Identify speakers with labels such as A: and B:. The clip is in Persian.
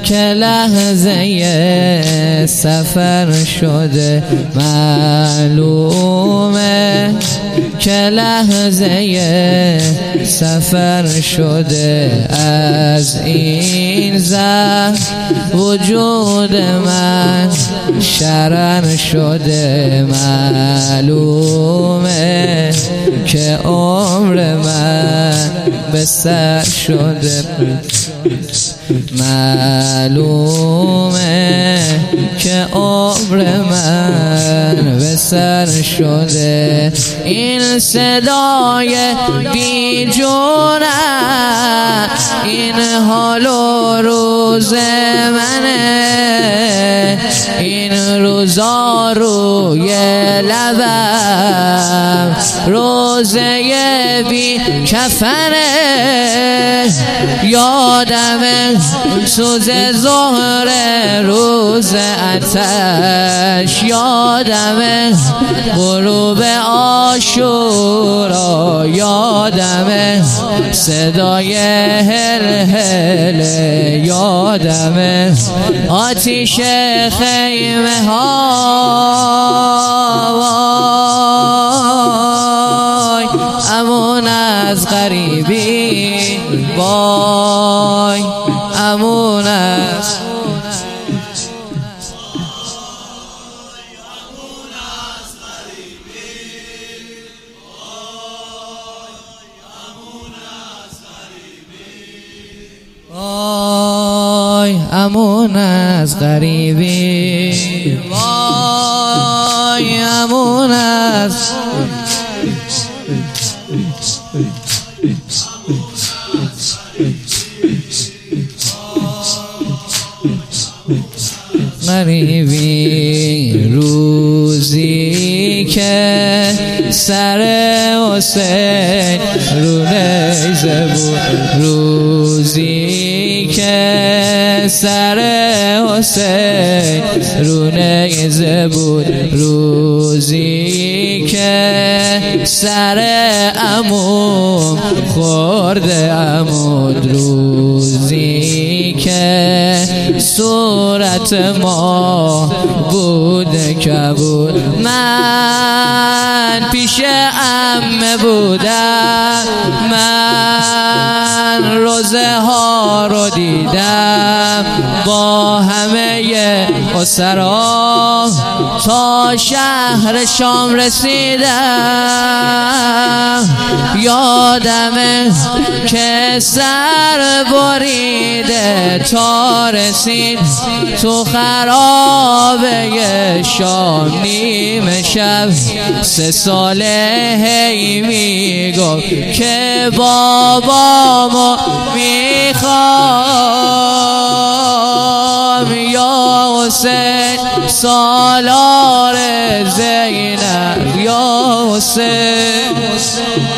A: که لحظه سفر شده معلومه، که لحظه سفر شده از این زمان وجود من شرر شده معلومه، که عمر من به سر شده معلومه، که عمر من به سر شده. این صدای بیجونه این حال و روز منه، این روزا روی لبم روزه بی کفنه، یادم سوز ظهر روز آتش، یادم غروب عاشورا، یادم صدای هل هل، یادم آتیش خیمه ها، امون از غریبی وای، امون از وای، امون از غریبی وای، امون از غریبی. روزی که سر حسین رو نیزه بود، روزی که سر حسین رو نیزه بود، روزی که سر عموم خورده عمود، روزی که صورت ما بود کبود. من پیش عمه بودم، من روزه ها رو دیدم با همه اسرا، تا شهر شام رسیدم، یادمه که سر بریده تا رسید تو خرابه شام. نیمه شب 3 ساله هی میگفت که بابامو میخوام، یا حسین سالار زینب، یا حسین